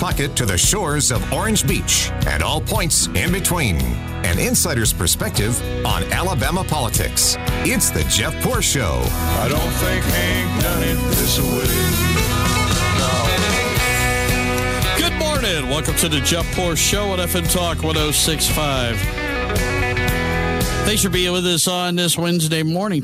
pocket to the shores of Orange Beach and all points in between. An insider's perspective on Alabama politics. It's the Jeff Poor Show. I don't think Hank done it this way. Good morning. Welcome to the Jeff Poor Show on FM Talk 106.5. Thanks for being with us on this Wednesday morning.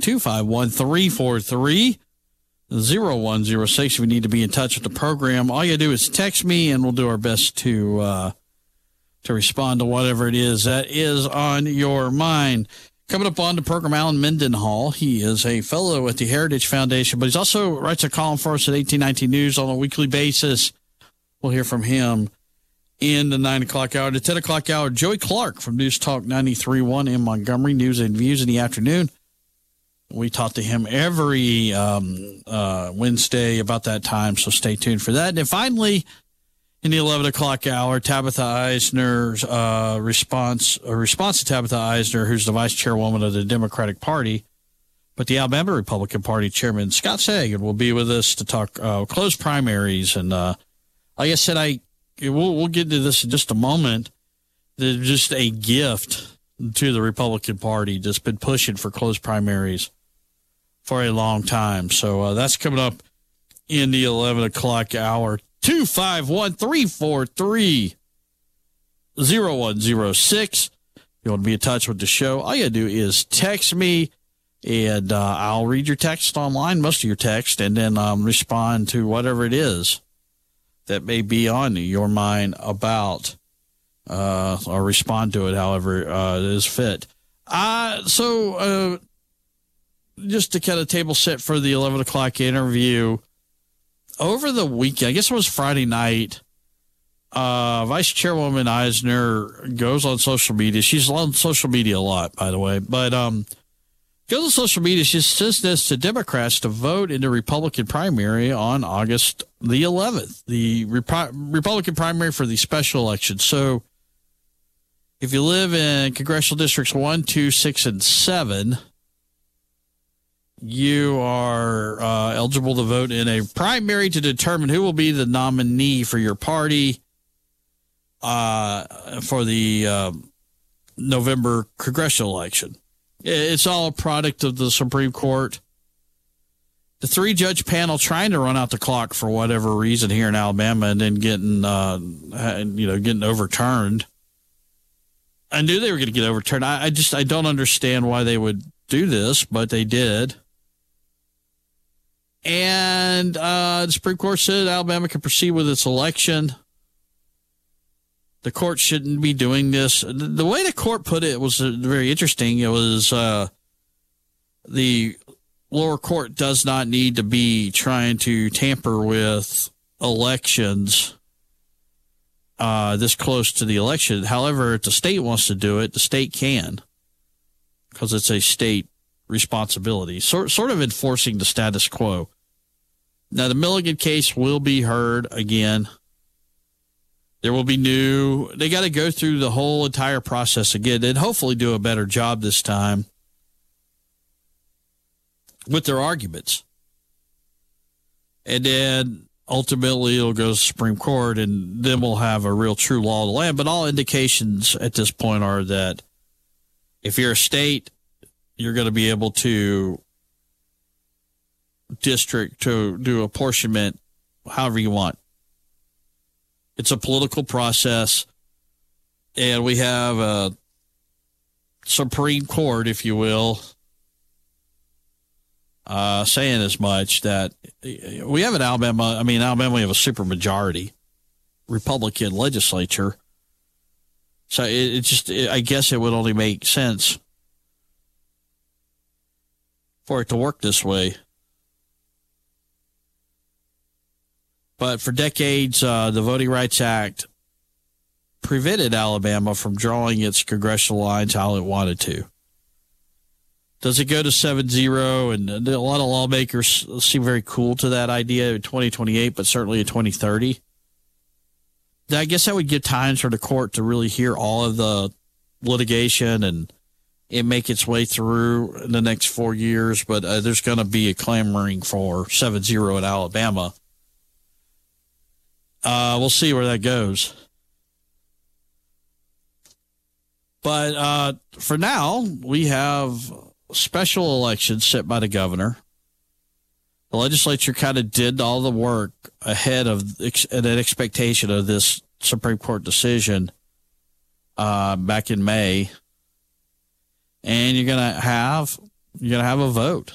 251-343-0106. If you need to be in touch with the program, all you do is text me, and we'll do our best to respond to whatever it is that is on your mind. Coming up on the program, Alan Mendenhall. He is a fellow at the Heritage Foundation, but he's also writes a column for us at 1819 News on a weekly basis. We'll hear from him in the 9 o'clock hour. The 10 o'clock hour, Joey Clark from News Talk 93.1 in Montgomery, News and Views in the afternoon. We talk to him every Wednesday about that time, so stay tuned for that. And then finally, in the 11 o'clock hour, Tabitha Eisner's response to Tabitha Eisner, who's the vice chairwoman of the Democratic Party, but the Alabama Republican Party chairman, Scott Sagan, will be with us to talk closed primaries. And like I said, we'll get to this in just a moment. There's just a gift to the Republican Party just been pushing for closed primaries for a long time. So that's coming up in the 11 o'clock hour. 251-343-0106. If you want to be in touch with the show, all you do is text me, and I'll read your text online, most of your text, and then respond to whatever it is that may be on your mind about, or respond to it however it is fit. So just to kind of table set for the 11 o'clock interview, over the weekend, I guess it was Friday night, Vice Chairwoman Eisner goes on social media. She's on social media a lot, by the way, but goes on social media. She says this to Democrats to vote in the Republican primary on August the 11th, the Republican primary for the special election. So if you live in congressional districts 1, 2, 6, and 7, you are eligible to vote in a primary to determine who will be the nominee for your party for the November congressional election. It's all a product of the Supreme Court. The 3-judge panel trying to run out the clock for whatever reason here in Alabama, and then getting overturned. I knew they were going to get overturned. I don't understand why they would do this, but they did. And the Supreme Court said Alabama can proceed with its election. The court shouldn't be doing this. The way the court put it was very interesting. It was the lower court does not need to be trying to tamper with elections this close to the election. However, if the state wants to do it, the state can, because it's a state responsibility, sort of enforcing the status quo. Now, the Milligan case will be heard again. There will be they got to go through the whole entire process again and hopefully do a better job this time with their arguments. And then ultimately it'll go to the Supreme Court, and then we'll have a real true law of the land. But all indications at this point are that if you're a state, you're going to be able to do apportionment however you want. It's a political process, and we have a Supreme Court, if you will, saying as much, that we have in Alabama. We have a supermajority Republican legislature. So I guess it would only make sense for it to work this way. But for decades, the Voting Rights Act prevented Alabama from drawing its congressional lines how it wanted to. Does it go to 7-0? And a lot of lawmakers seem very cool to that idea in 2028, but certainly in 2030. I guess that would give time for the court to really hear all of the litigation and make its way through in the next 4 years. But there's going to be a clamoring for 7-0 in Alabama. We'll see where that goes. But for now, we have special elections set by the governor. The legislature kind of did all the work ahead of an expectation of this Supreme Court decision back in May. And you're gonna have a vote.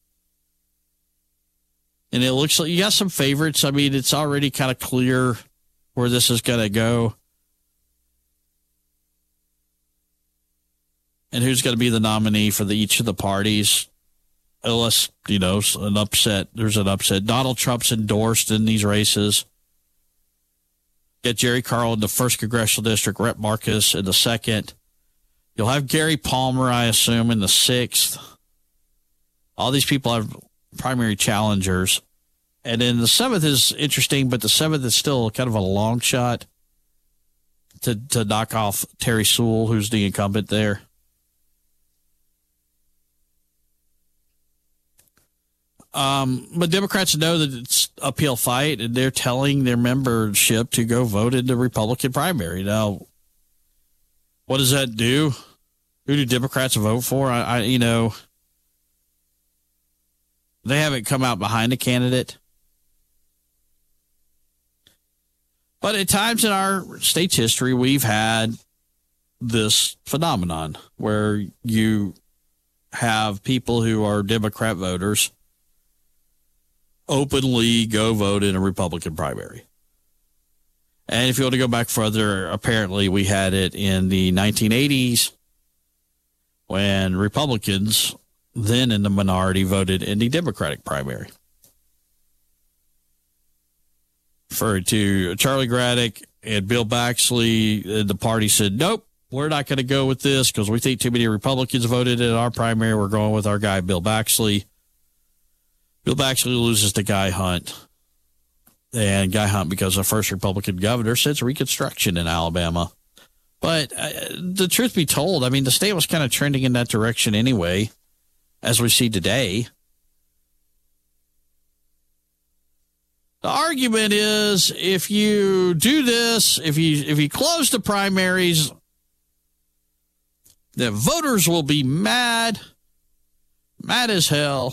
And it looks like you got some favorites. I mean, it's already kind of clear where this is gonna go. And who's going to be the nominee for each of the parties. Unless, there's an upset. Donald Trump's endorsed in these races. Get Jerry Carl in the 1st Congressional District, Rep Marcus in the 2nd. You'll have Gary Palmer, I assume, in the 6th. All these people have primary challengers. And then the 7th is interesting, but the 7th is still kind of a long shot to knock off Terry Sewell, who's the incumbent there. But Democrats know that it's an uphill fight, and they're telling their membership to go vote in the Republican primary. Now, what does that do? Who do Democrats vote for? They haven't come out behind a candidate. But at times in our state's history, we've had this phenomenon where you have people who are Democrat voters openly go vote in a Republican primary. And if you want to go back further, apparently we had it in the 1980s when Republicans, then in the minority, voted in the Democratic primary. Referred to Charlie Graddick and Bill Baxley, the party said, nope, we're not going to go with this because we think too many Republicans voted in our primary. We're going with our guy, Bill Baxley. Bill Baxley loses to Guy Hunt. And Guy Hunt becomes the first Republican governor since Reconstruction in Alabama. But the truth be told, I mean, the state was kind of trending in that direction anyway, as we see today. The argument is if you do this, if you close the primaries, the voters will be mad as hell.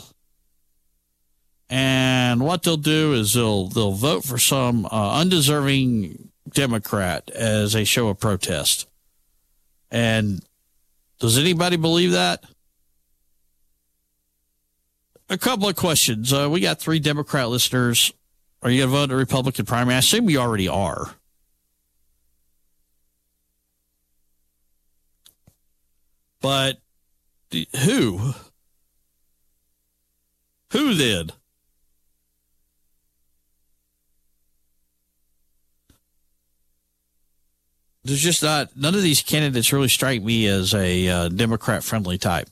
And what they'll do is they'll vote for some undeserving Democrat as a show of protest. And does anybody believe that? A couple of questions. We got 3 Democrat listeners. Are you going to vote in the Republican primary? I assume you already are. But who? Who then? There's just none of these candidates really strike me as a Democrat-friendly type.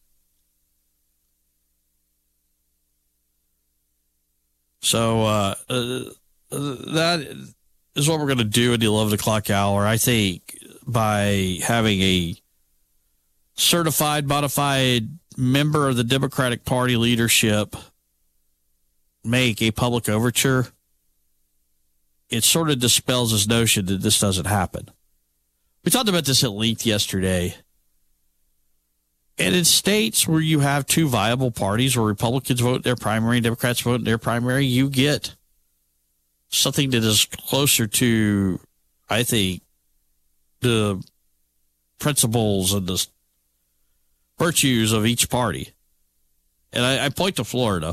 So that is what we're going to do at the 11 o'clock hour. I think by having a certified, modified member of the Democratic Party leadership make a public overture, it sort of dispels this notion that this doesn't happen. We talked about this at length yesterday. And in states where you have 2 viable parties, where Republicans vote in their primary and Democrats vote in their primary, you get something that is closer to, I think, the principles and the virtues of each party. And I point to Florida.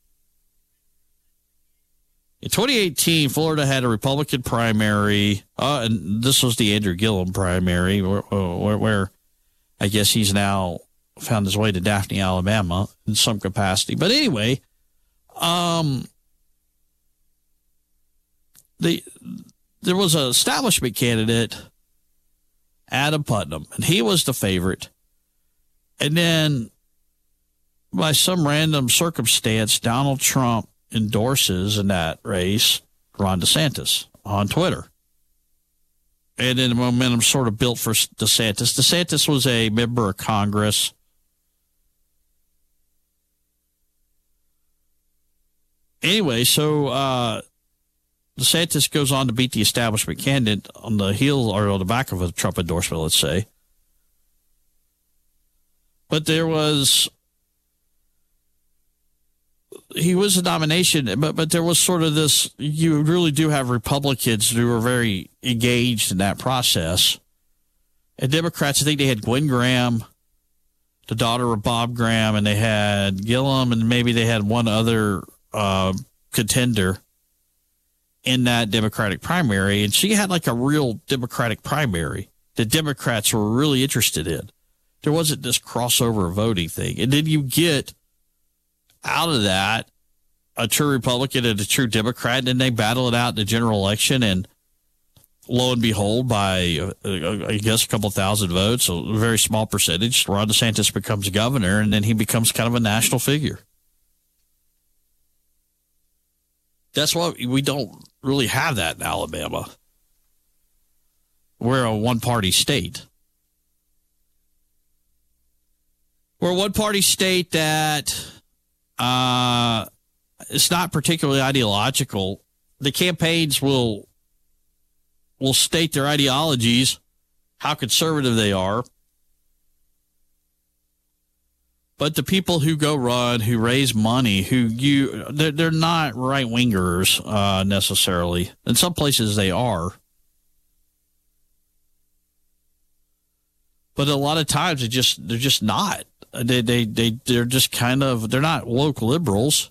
In 2018, Florida had a Republican primary, and this was the Andrew Gillum primary, where I guess he's now found his way to Daphne, Alabama in some capacity. But anyway, there was an establishment candidate, Adam Putnam, and he was the favorite. And then by some random circumstance, Donald Trump endorses in that race Ron DeSantis on Twitter. And then the momentum sort of built for DeSantis. DeSantis was a member of Congress. Anyway, so DeSantis goes on to beat the establishment candidate on the heel or on the back of a Trump endorsement, let's say. But he was a nomination, but there was sort of this, you really do have Republicans who are very engaged in that process. And Democrats, I think they had Gwen Graham, the daughter of Bob Graham, and they had Gillum, and maybe they had one other contender in that Democratic primary. And she had like a real Democratic primary that Democrats were really interested in. There wasn't this crossover voting thing. And then you get out of that a true Republican and a true Democrat, and then they battle it out in the general election, and lo and behold, by I guess a couple thousand votes, a very small percentage, Ron DeSantis becomes governor, and then he becomes kind of a national figure. That's why we don't really have that in Alabama. We're a one-party state. We're a one-party state that it's not particularly ideological. The campaigns will state their ideologies, how conservative they are. But the people who go run, who raise money, they're not right-wingers necessarily. In some places they are. But a lot of times they're just not. They're just kind of, they're not woke liberals.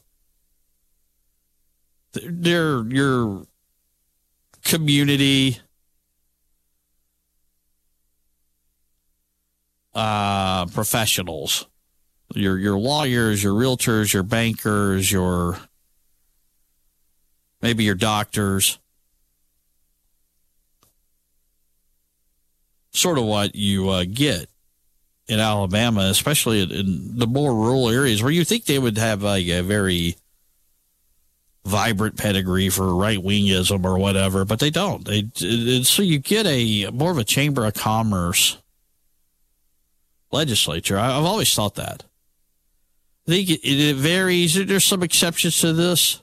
They're your community professionals, your lawyers, your realtors, your bankers, maybe your doctors. Sort of what you get in Alabama, especially in the more rural areas where you think they would have a very vibrant pedigree for right-wingism or whatever, but they don't. So you get more of a Chamber of Commerce legislature. I've always thought that. I think it varies. There's some exceptions to this.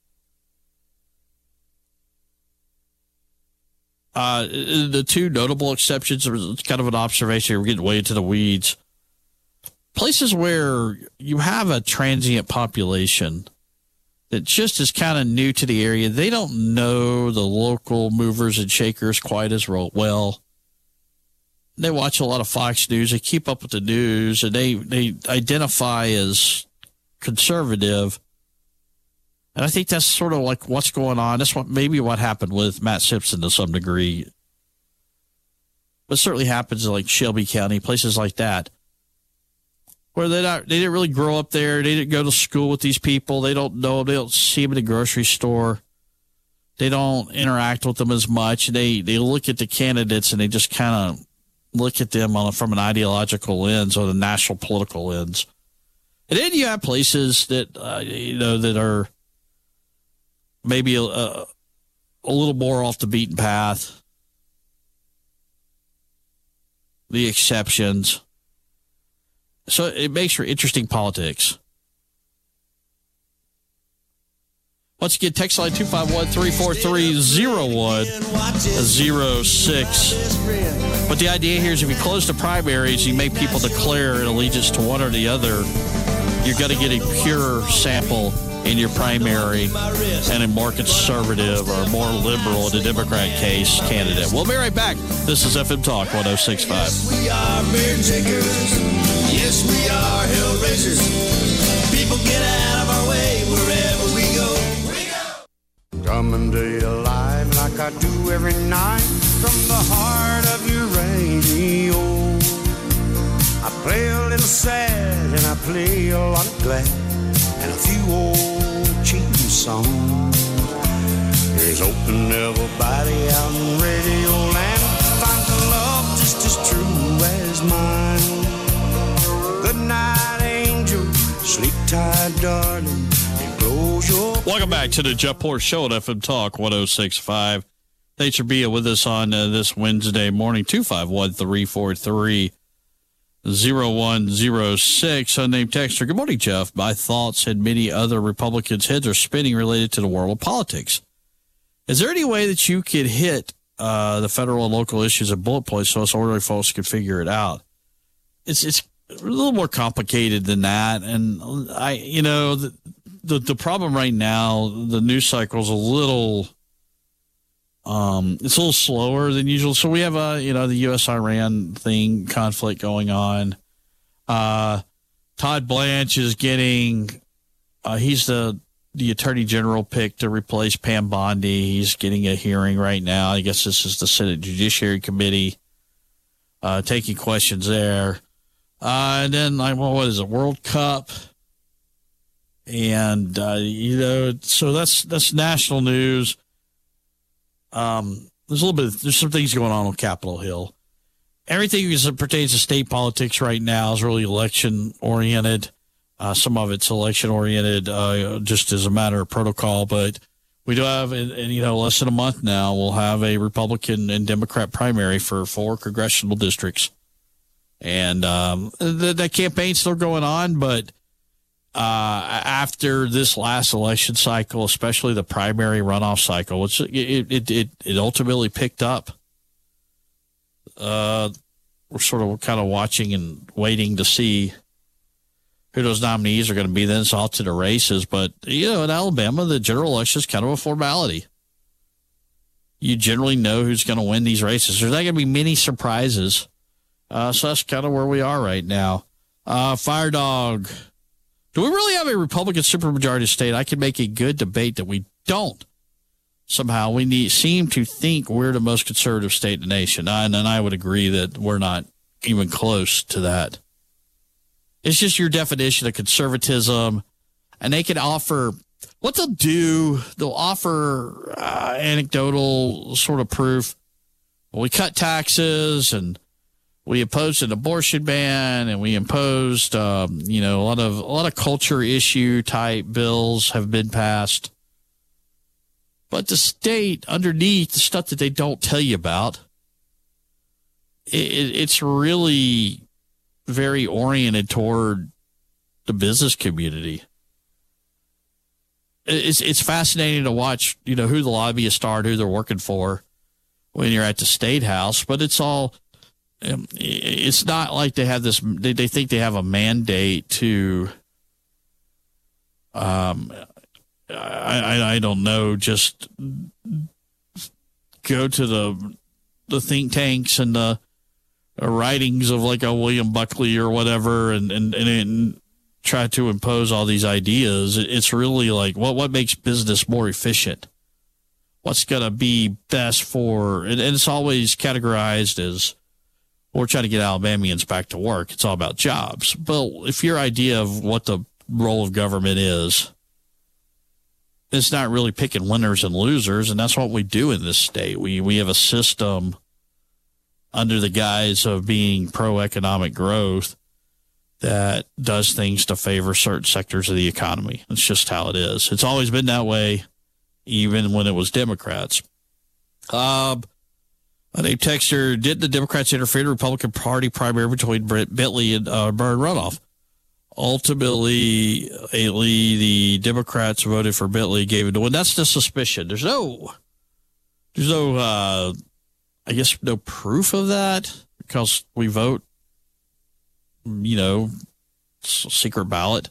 The two notable exceptions are kind of an observation. We're getting way into the weeds. Places where you have a transient population that just is kind of new to the area. They don't know the local movers and shakers quite as well. They watch a lot of Fox News. They keep up with the news, and they identify as conservative. And I think that's sort of like what's going on. That's maybe what happened with Matt Simpson to some degree. But certainly happens in like Shelby County, places like that, where they didn't really grow up there. They didn't go to school with these people. They don't know them. They don't see them in the grocery store. They don't interact with them as much. They look at the candidates and they just kind of look at them from an ideological lens or the national political lens. And then you have places that that are maybe a little more off the beaten path. The exceptions. So it makes for interesting politics. Once again, text line 251-343-0106. But the idea here is if you close the primaries, you make people declare an allegiance to one or the other, you're going to get a pure sample in your primary and a more conservative or more liberal in the Democrat case candidate. We'll be right back. This is FM Talk 106.5. Yes, we are beer drinkers. Yes, we are hill raisers. People get out of our way wherever we go. Coming to you live like I do every night from the heart of your radio. I play a little sad and I play a lot of glad and a few old cheating songs. Here's hoping everybody out in radio land finds a love just as true as mine. Good night, angel. Sleep tight, darling. Welcome back to the Jeff Poor Show at FM Talk 106.5. Thanks for being with us on this Wednesday morning. 251-343-0106. Unnamed texter. Good morning, Jeff. My thoughts and many other Republicans' heads are spinning related to the world of politics. Is there any way that you could hit the federal and local issues at bullet points so us ordinary folks could figure it out? It's a little more complicated than that. And the problem right now, the news cycle is a little, it's a little slower than usual. So we have the U.S.-Iran conflict going on. Todd Blanche is getting, he's the attorney general picked to replace Pam Bondi. He's getting a hearing right now. I guess this is the Senate Judiciary Committee taking questions there. And then, what is it, World Cup? And, so that's national news. There's some things going on Capitol Hill. Everything as it pertains to state politics right now is really election-oriented. Some of it's election-oriented just as a matter of protocol. But we do have, less than a month now, we'll have a Republican and Democrat primary for 4 congressional districts. And that campaign's still going on. But after this last election cycle, especially the primary runoff cycle, it ultimately picked up. We're sort of kind of watching and waiting to see who those nominees are going to be. Then it's off to the races. But, in Alabama, the general election is kind of a formality. You generally know who's going to win these races. There's not going to be many surprises. So that's kind of where we are right now. Fire Dog. Do we really have a Republican supermajority state? I can make a good debate that we don't. Somehow we seem to think we're the most conservative state in the nation. And I would agree that we're not even close to that. It's just your definition of conservatism. And they can offer, what they'll do, they'll offer anecdotal sort of proof. Well, we cut taxes and we imposed an abortion ban and we imposed, a lot of culture issue type bills have been passed. But the state, underneath the stuff that they don't tell you about, it's really very oriented toward the business community. It's fascinating to watch, who the lobbyists are, who they're working for when you're at the State House. But it's all, it's not like they have this, they think they have a mandate to, I don't know, just go to the think tanks and the writings of like a William Buckley or whatever and try to impose all these ideas. It's really like what makes business more efficient? What's going to be best for, and it's always categorized as, we're trying to get Alabamians back to work. It's all about jobs. But if your idea of what the role of government is, it's not really picking winners and losers, and that's what we do in this state. We have a system under the guise of being pro-economic growth that does things to favor certain sectors of the economy. It's just how it is. It's always been that way, even when it was Democrats. A name texter, did the Democrats interfere in the Republican Party primary between Brett Bentley and Byrne runoff? Ultimately, the Democrats voted for Bentley, gave it to win. That's the suspicion. There's no, I guess, no proof of that because we vote, secret ballot.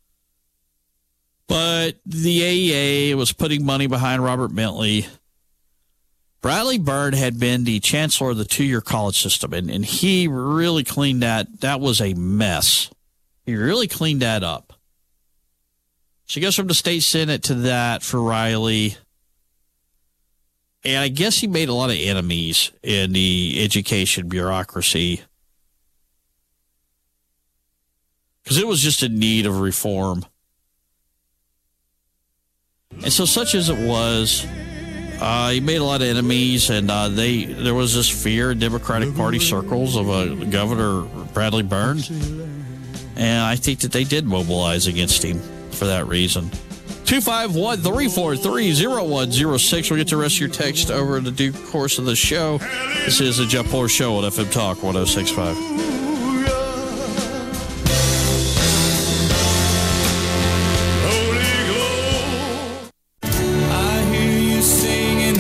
But the AEA was putting money behind Robert Bentley. Bradley Byrne had been the chancellor of the 2-year college system, and he really cleaned that. That was a mess. He really cleaned that up. So he goes from the state senate to that for Riley. And I guess he made a lot of enemies in the education bureaucracy because it was just in need of reform. And so such as it was, he made a lot of enemies, and there was this fear in Democratic Party circles of Governor Bradley Byrne. And I think that they did mobilize against him for that reason. 251-343-0106. We'll get the rest of your text over the due course of the show. This is the Jeff Poor Show on FM Talk 106.5. I hear you singing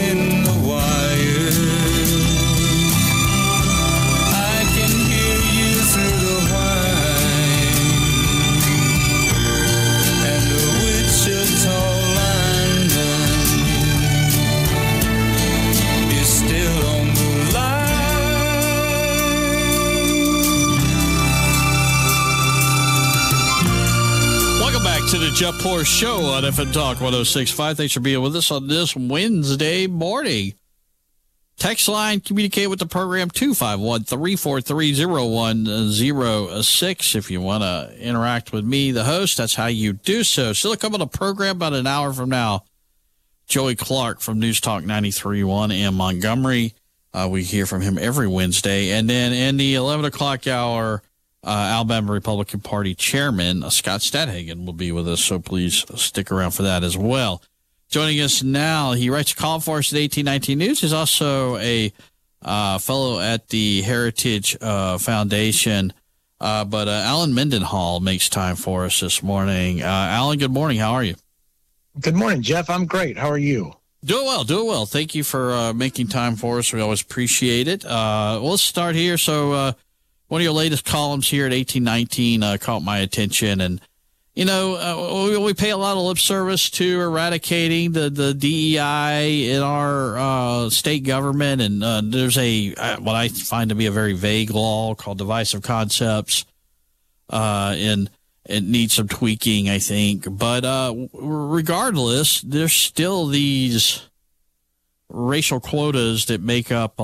Jeff Poor Show on FM Talk 106.5. Thanks for being with us on this Wednesday morning. Text line, communicate with the program, 251-343-0106. If you want to interact with me, the host, that's how you do so. Still come on the program about an hour from now. Joey Clark from News Talk 93.1 in Montgomery. We hear from him every Wednesday. And then in the 11 o'clock hour, Alabama Republican Party Chairman Scott Stadhagen will be with us, so please stick around for that as well. Joining us now, he writes a column for us at 1819 News. He's also a fellow at the Heritage Foundation. But Alan Mendenhall makes time for us this morning. Alan, good morning. How are you? Good morning, Jeff. I'm great. How are you? Doing well. Thank you for making time for us. We always appreciate it. Let's start here. So, one of your latest columns here at 1819 caught my attention. And, you know, we pay a lot of lip service to eradicating the DEI in our state government. And there's what I find to be a very vague law called Divisive Concepts. And it needs some tweaking, I think. But regardless, there's still these racial quotas that make up, a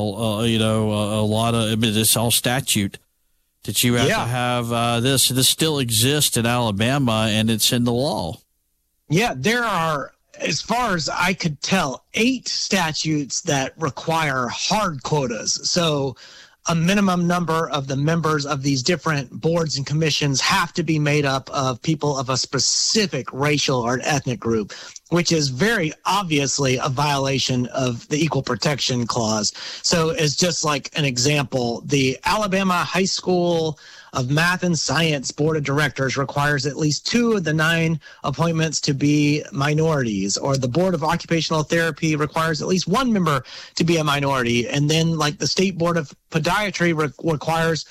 lot of, I mean, it's all statute. That you have to have this still exists in Alabama, and it's in the law. Yeah, there are, as far as I could tell, 8 statutes that require hard quotas. So a minimum number of the members of these different boards and commissions have to be made up of people of a specific racial or ethnic group, which is very obviously a violation of the Equal Protection Clause. So as just like an example, the Alabama High School of Math and Science Board of Directors requires at least 2 of the 9 appointments to be minorities, or the Board of Occupational Therapy requires at least 1 member to be a minority. And then like the State Board of Podiatry requires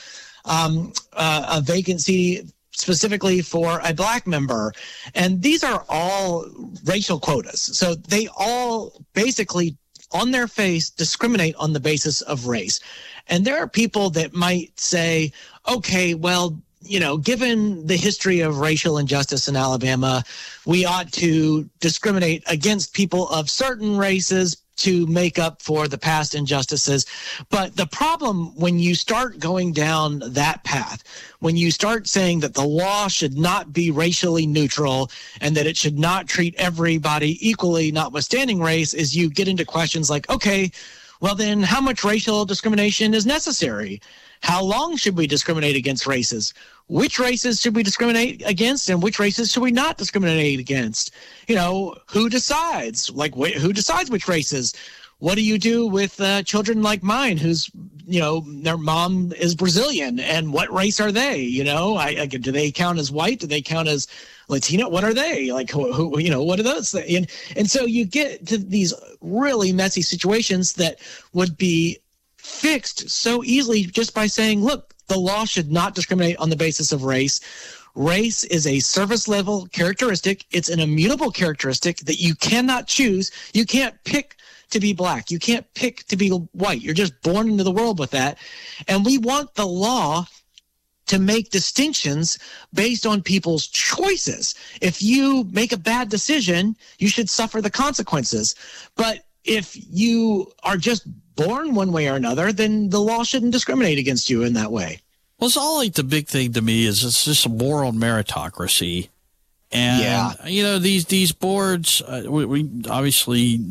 a vacancy specifically for a black member. And these are all racial quotas. So they all basically on their face discriminate on the basis of race. And there are people that might say, okay, well, you know, given the history of racial injustice in Alabama, we ought to discriminate against people of certain races to make up for the past injustices. But the problem when you start going down that path, when you start saying that the law should not be racially neutral and that it should not treat everybody equally, notwithstanding race, is you get into questions like, okay, well then how much racial discrimination is necessary? How long should we discriminate against races? Which races should we discriminate against and which races should we not discriminate against? You know, who decides? Like, who decides which races? What do you do with children like mine whose, you know, their mom is Brazilian, and what race are they? You know, do they count as white? Do they count as Latino? What are they? Like, who you know, what are those things? And so you get to these really messy situations that would be fixed so easily just by saying, look, the law should not discriminate on the basis of race. Race is a service level characteristic. It's an immutable characteristic that you cannot choose. You can't pick to be black. You can't pick to be white. You're just born into the world with that. And we want the law to make distinctions based on people's choices. If you make a bad decision, you should suffer the consequences. But if you are just born one way or another, then the law shouldn't discriminate against you in that way. Well, it's all like the big thing to me is it's just a moral meritocracy. And, you know, these boards, we obviously,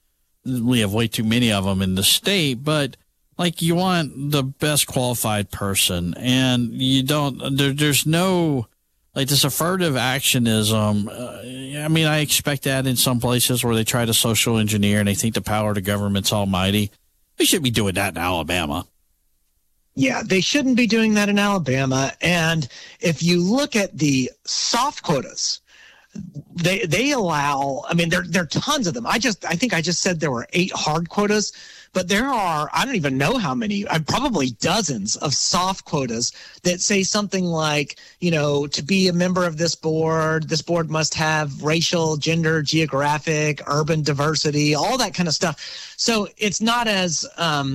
we have way too many of them in the state, but like you want the best qualified person, and you don't, there's no, like this affirmative actionism. I mean, I expect that in some places where they try to social engineer and they think the power of the government's almighty. We should be doing that in Alabama. Yeah, they shouldn't be doing that in Alabama. And if you look at the soft quotas, they allow, I mean, there are tons of them. I think I just said there were 8 hard quotas, but there are, I don't even know how many, probably dozens of soft quotas that say something like, you know, to be a member of this board must have racial, gender, geographic, urban diversity, all that kind of stuff. So it's not as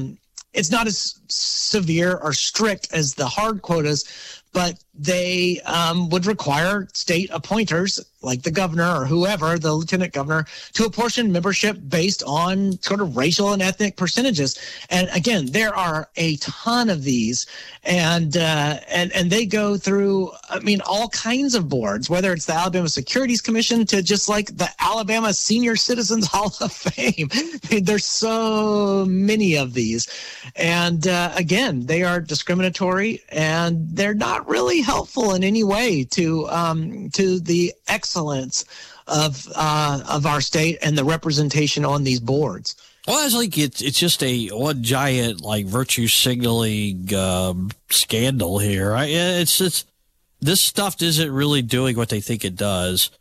severe or strict as the hard quotas, but they would require state appointers like the governor or whoever, the lieutenant governor, to apportion membership based on sort of racial and ethnic percentages. And again, there are a ton of these, and they go through, I mean, all kinds of boards, whether it's the Alabama Securities Commission to just like the Alabama Senior Citizens Hall of Fame. I mean, there's so many of these. And again, they are discriminatory, and they're not really helpful in any way to the excellence of our state and the representation on these boards. Well, it's like it's just one giant like virtue signaling scandal here. It's this stuff isn't really doing what they think it does.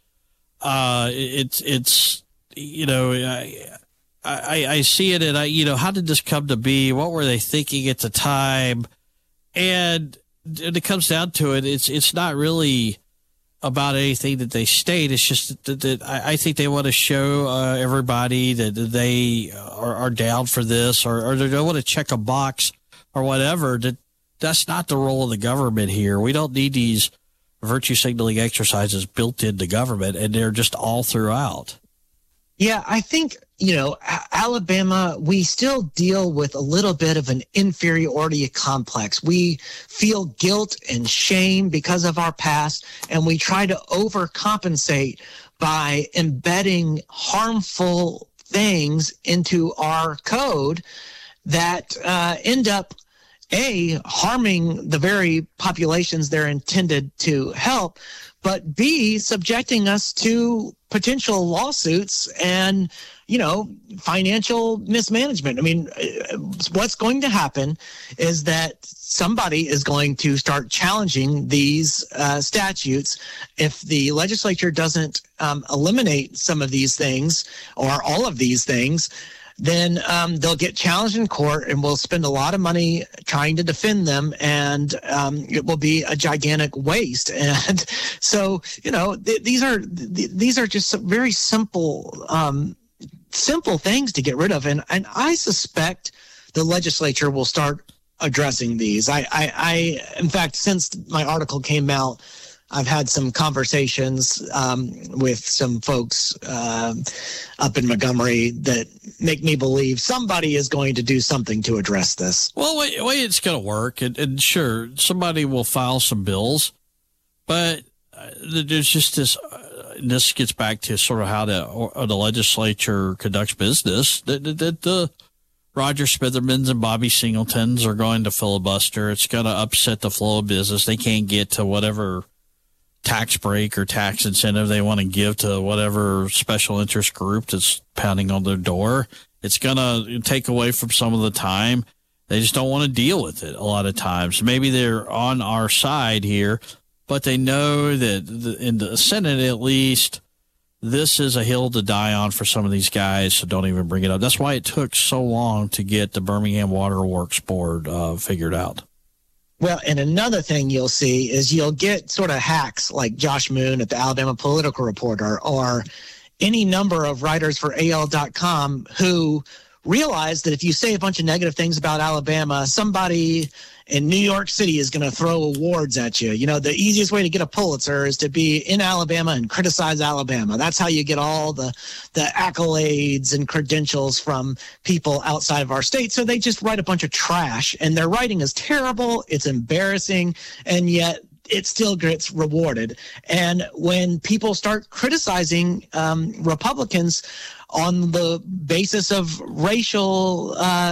It's you know, I see it, and how did this come to be? What were they thinking at the time? And it comes down to it, it's not really about anything that they state. It's just that I think they want to show everybody that they are down for this, or they don't want to check a box or whatever. That's not the role of the government here. We don't need these virtue signaling exercises built into government, and they're just all throughout. Yeah, I think, Alabama, we still deal with a little bit of an inferiority complex. We feel guilt and shame because of our past, and we try to overcompensate by embedding harmful things into our code that end up, A, harming the very populations they're intended to help, but B, subjecting us to potential lawsuits and, financial mismanagement. I mean, what's going to happen is that somebody is going to start challenging these statutes. If the legislature doesn't eliminate some of these things or all of these things, then they'll get challenged in court, and we'll spend a lot of money trying to defend them, and it will be a gigantic waste. And so, these are just some very simple things to get rid of, and I suspect the legislature will start addressing these. I in fact, since my article came out, I've had some conversations with some folks up in Montgomery that make me believe somebody is going to do something to address this. Well, the way it's going to work, and sure, somebody will file some bills, but there's just this. This gets back to sort of how the legislature conducts business. That the Roger Smithermans and Bobby Singletons are going to filibuster. It's going to upset the flow of business. They can't get to whatever tax break or tax incentive they want to give to whatever special interest group that's pounding on their door. It's going to take away from some of the time. They just don't want to deal with it a lot of times. Maybe they're on our side here, but they know that in the Senate, at least, this is a hill to die on for some of these guys, so don't even bring it up. That's why it took so long to get the Birmingham Water Works Board figured out. Well, and another thing you'll see is you'll get sort of hacks like Josh Moon at the Alabama Political Reporter, or any number of writers for AL.com who realize that if you say a bunch of negative things about Alabama, somebody in New York City is going to throw awards at you. The easiest way to get a Pulitzer is to be in Alabama and criticize Alabama. That's how you get all the accolades and credentials from people outside of our state. So they just write a bunch of trash, and their writing is terrible. It's embarrassing, and yet it still gets rewarded. And when people start criticizing Republicans on the basis of racial,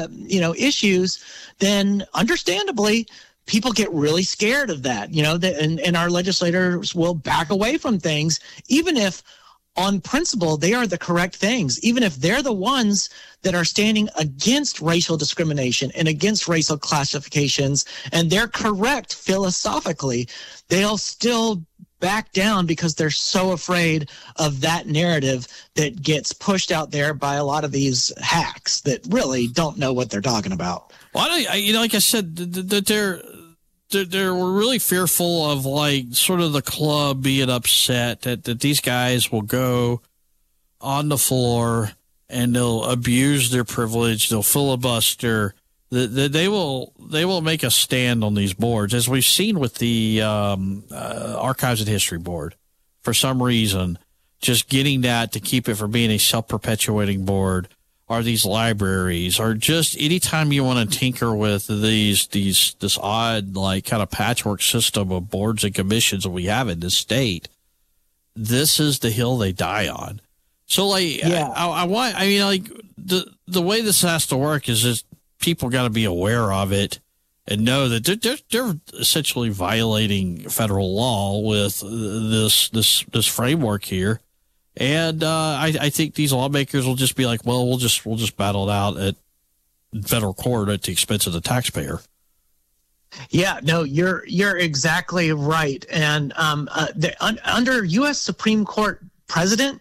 issues, then understandably, people get really scared of that, and our legislators will back away from things, even if on principle they are the correct things, even if they're the ones that are standing against racial discrimination and against racial classifications, and they're correct philosophically, they'll still back down because they're so afraid of that narrative that gets pushed out there by a lot of these hacks that really don't know what they're talking about. Well, like I said, that they're really fearful of like sort of the club being upset that these guys will go on the floor and they'll abuse their privilege, they'll filibuster. They will make a stand on these boards, as we've seen with the Archives and History Board, for some reason, just getting that to keep it from being a self-perpetuating board, or these libraries, or just anytime you want to tinker with this odd, like, kind of patchwork system of boards and commissions that we have in this state, this is the hill they die on. So, like, yeah. I mean, like, the way this has to work is just people got to be aware of it and know that they're essentially violating federal law with this framework here. And I think these lawmakers will just be like, well, we'll just battle it out at federal court at the expense of the taxpayer. Yeah, no, you're exactly right. And under U.S. Supreme Court precedent,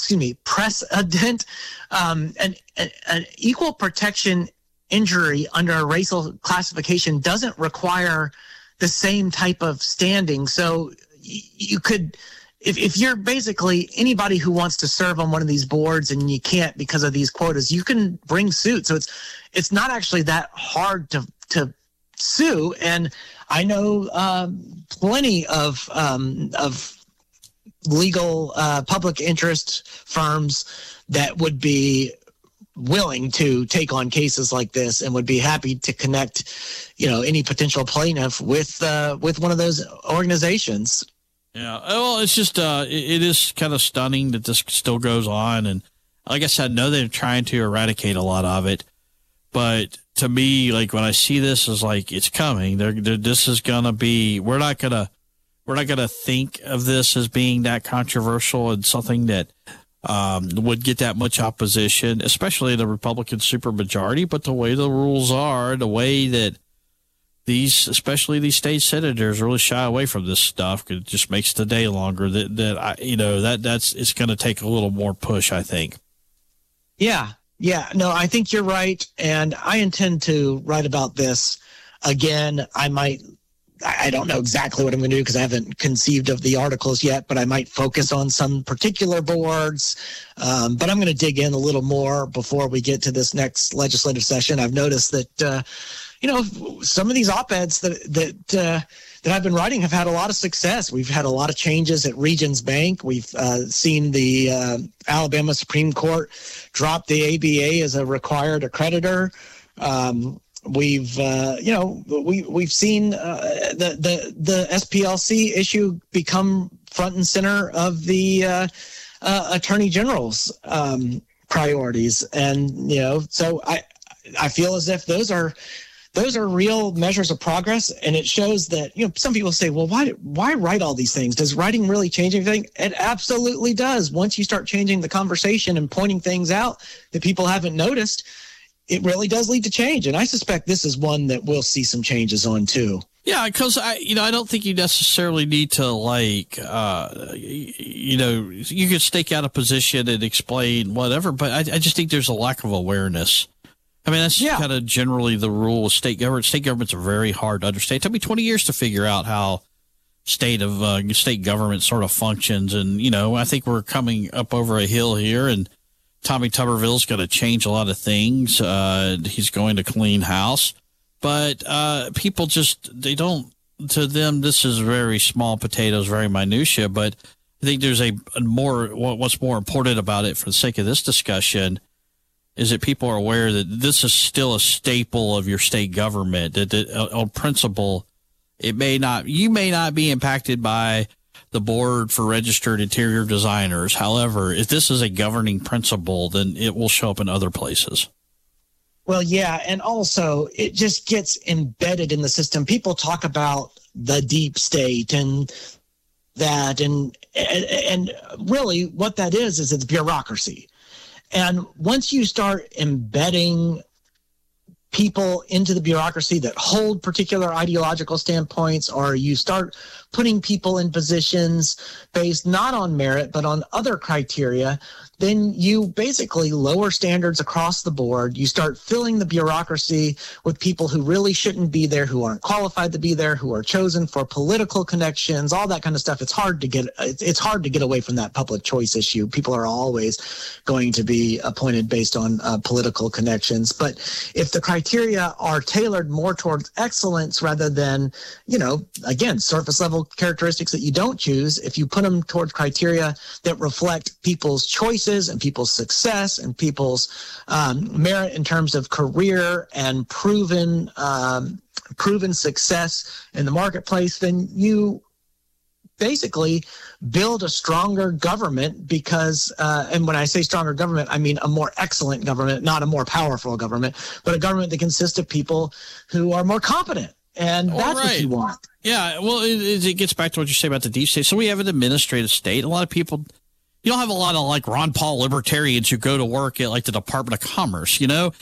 an equal protection injury under a racial classification doesn't require the same type of standing. So you could, if you're basically anybody who wants to serve on one of these boards and you can't because of these quotas, you can bring suit. So it's not actually that hard to sue. And I know plenty of legal public interest firms that would be willing to take on cases like this and would be happy to connect, any potential plaintiff with one of those organizations. Yeah, well, it's just it is kind of stunning that this still goes on, and like I said, I know they're trying to eradicate a lot of it, but to me, like, when I see this, is like, it's coming. This is gonna be. We're not gonna think of this as being that controversial and something that would get that much opposition, especially the Republican supermajority. But the way the rules are, the way that especially these state senators really shy away from this stuff, because it just makes the day longer. It's going to take a little more push, I think. Yeah. No, I think you're right, and I intend to write about this again. I don't know exactly what I'm going to do because I haven't conceived of the articles yet, but I might focus on some particular boards. But I'm going to dig in a little more before we get to this next legislative session. I've noticed that, some of these op-eds that I've been writing have had a lot of success. We've had a lot of changes at Regions Bank. We've seen the Alabama Supreme Court drop the ABA as a required accreditor. We've seen the SPLC issue become front and center of the Attorney General's priorities, and so I feel as if those are real measures of progress, and it shows that some people say, well, why write all these things? Does writing really change anything? It absolutely does. Once you start changing the conversation and pointing things out that people haven't noticed, it really does lead to change. And I suspect this is one that we'll see some changes on too. Yeah, because I don't think you necessarily need to you could stake out a position and explain whatever, but I just think there's a lack of awareness. I mean, that's kind of generally the rule of state government. State governments are very hard to understand. It took me 20 years to figure out how state government sort of functions. And, I think we're coming up over a hill here, and Tommy Tuberville's going to change a lot of things. He's going to clean house. But people to them, this is very small potatoes, very minutia. But I think there's what's more important about it for the sake of this discussion is that people are aware that this is still a staple of your state government, that on principle, you may not be impacted by the Board for Registered Interior Designers. However, if this is a governing principle, then it will show up in other places. Well, yeah, and also it just gets embedded in the system. People talk about the deep state and that, and really what that is it's bureaucracy. And once you start embedding people into the bureaucracy that hold particular ideological standpoints, or you start putting people in positions based not on merit but on other criteria, then you basically lower standards across the board. You start filling the bureaucracy with people who really shouldn't be there, who aren't qualified to be there, who are chosen for political connections, all that kind of stuff. It's hard to get away from that public choice issue. People are always going to be appointed based on political connections. But if the criteria are tailored more towards excellence rather than, again, surface level moral characteristics that you don't choose, if you put them towards criteria that reflect people's choices and people's success and people's merit in terms of career and proven success in the marketplace, then you basically build a stronger government because, and when I say stronger government, I mean a more excellent government, not a more powerful government, but a government that consists of people who are more competent. And that's what you want. Yeah, well, it gets back to what you say about the deep state. So we have an administrative state. A lot of people, you don't have a lot of like Ron Paul libertarians who go to work at like the Department of Commerce, you know,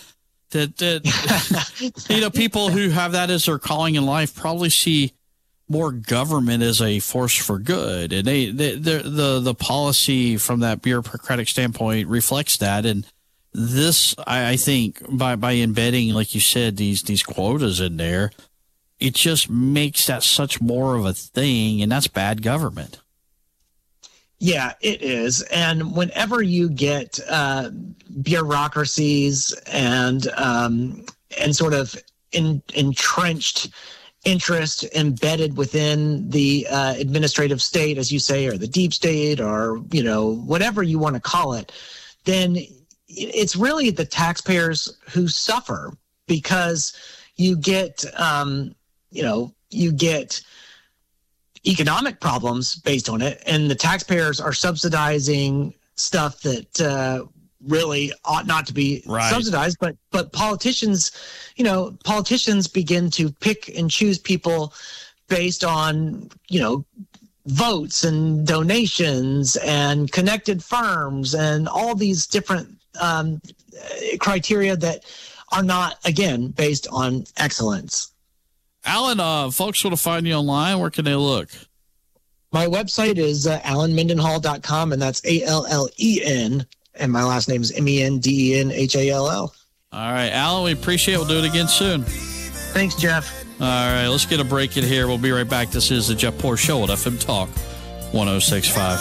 that you know, people who have that as their calling in life probably see more government as a force for good, and the policy from that bureaucratic standpoint reflects that. And this, I think, by embedding, like you said, these quotas in there, it just makes that such more of a thing, and that's bad government. Yeah, it is. And whenever you get bureaucracies and sort of entrenched interest embedded within the administrative state, as you say, or the deep state, or, you know, whatever you want to call it, then it's really the taxpayers who suffer, because you get, you get economic problems based on it, and the taxpayers are subsidizing stuff that really ought not to be subsidized, but politicians begin to pick and choose people based on, you know, votes and donations and connected firms and all these different criteria that are not, again, based on excellence. Alan, folks want to find you online. Where can they look? My website is alanmendenhall.com, and that's ALLEN. And my last name is MENDENHALL. All right, Alan, we appreciate it. We'll do it again soon. Thanks, Jeff. All right, let's get a break in here. We'll be right back. This is the Jeff Poor Show at FM Talk 106.5.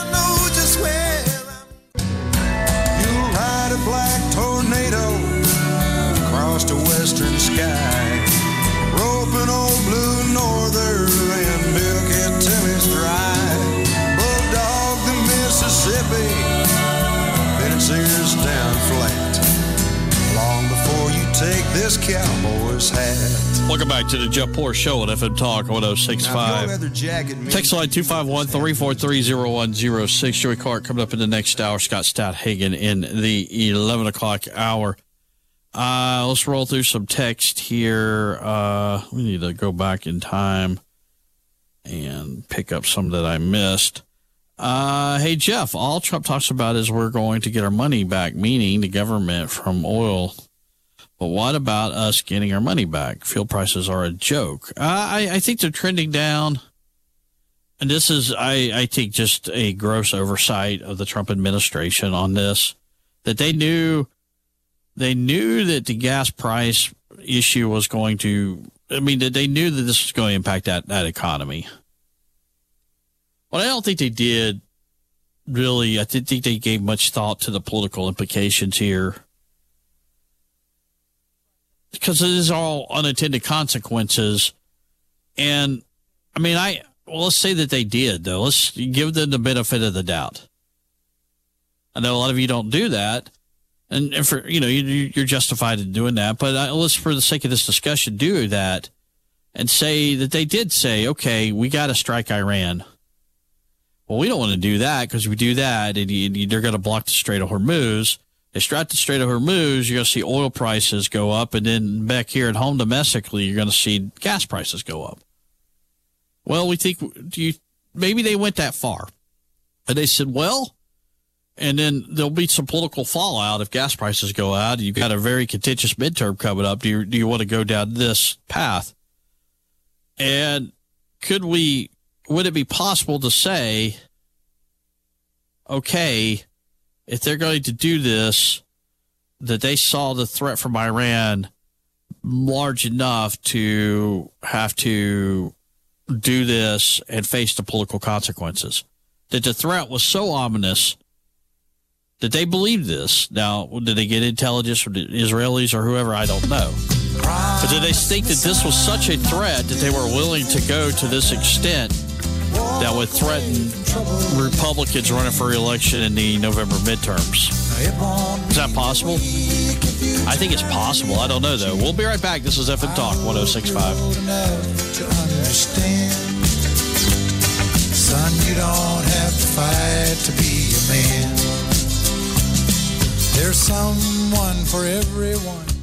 You'll ride a black tornado across the western sky, roping old blue norther and milk it till it's dry. Bulldog the Mississippi, its ears down flat, long before you take this cowboy's hat. Welcome back to the Jeff Poor Show at FM Talk 106.5. Text line 251-343-0106. Joey Clark coming up in the next hour. Scott Stouhagen in the 11 o'clock hour. Let's roll through some text here. We need to go back in time and pick up some that I missed. Hey, Jeff, all Trump talks about is we're going to get our money back, meaning the government, from oil. But what about us getting our money back? Fuel prices are a joke. I think they're trending down. And this is, I think, just a gross oversight of the Trump administration on this, that they knew that the gas price issue was going to, that they knew that this was going to impact that economy. Well, I don't think they did really. I didn't think they gave much thought to the political implications here, because it is all unintended consequences. And let's say that they did, though. Let's give them the benefit of the doubt. I know a lot of you don't do that, and for, you're justified in doing that. But let's, for the sake of this discussion, do that and say that they did say, okay, we got to strike Iran. Well, we don't want to do that, because if we do that, they're going to block the Strait of Hormuz. They strike the Strait of Hormuz, you're going to see oil prices go up, and then back here at home domestically, you're going to see gas prices go up. Well, we think maybe they went that far. And they said, well, and then there'll be some political fallout if gas prices go out. You've got a very contentious midterm coming up. Do you want to go down this path? And would it be possible to say, okay, if they're going to do this, that they saw the threat from Iran large enough to have to do this and face the political consequences? That the threat was so ominous that they believed this. Now, did they get intelligence from the Israelis or whoever? I don't know. But did they think that this was such a threat that they were willing to go to this extent that would threaten Republicans running for re-election in the November midterms. Is that possible? I think it's possible. I don't know, though. We'll be right back. This is FM Talk 106.5. Son, you don't have to fight to be a man. There's someone for everyone.